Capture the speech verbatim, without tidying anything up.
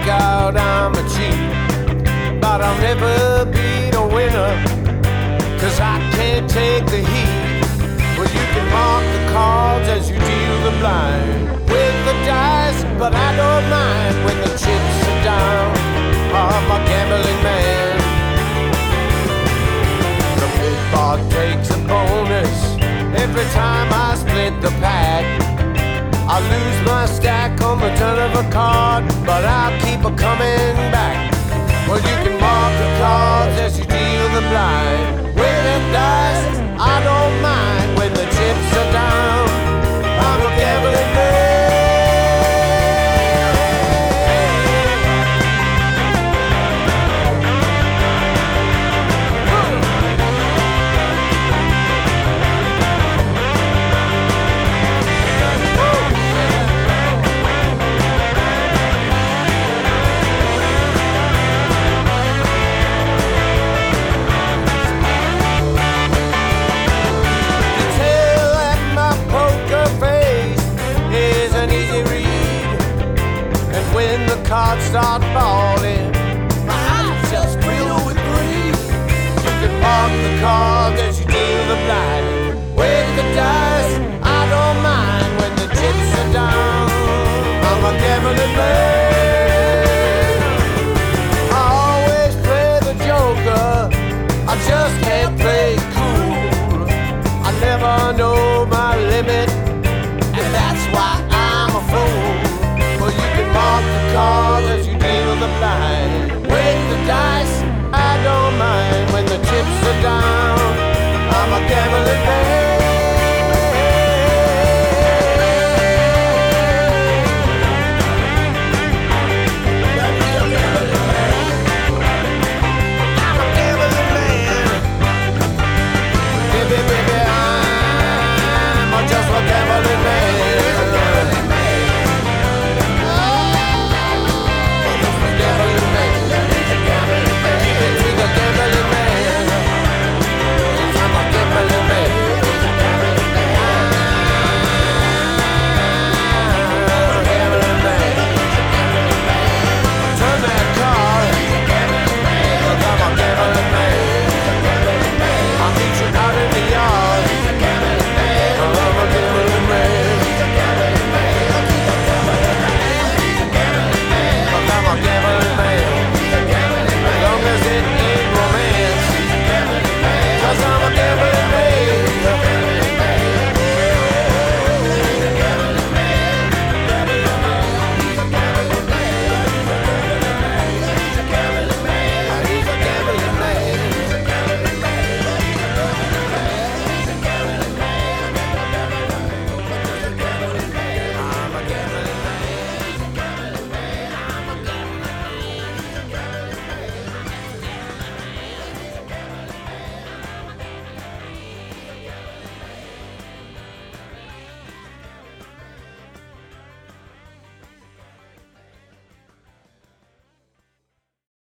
out I'm a cheat, but I'll never be the winner, cause I can't take the heat. Well, you can mark the cards as you deal the blind with the dice, but I don't mind when the chips are down. I'm a gambling man. The big bar takes a bonus every time I split the pack. I lose my stack on the turn of a card, but I'll keep a coming back. Well, you can mark the cards as you deal the blind with the dice. I don't mind when the chips are down. I'm a gambling man. When the cards start falling, my eyes just fill with greed. You can mark the cards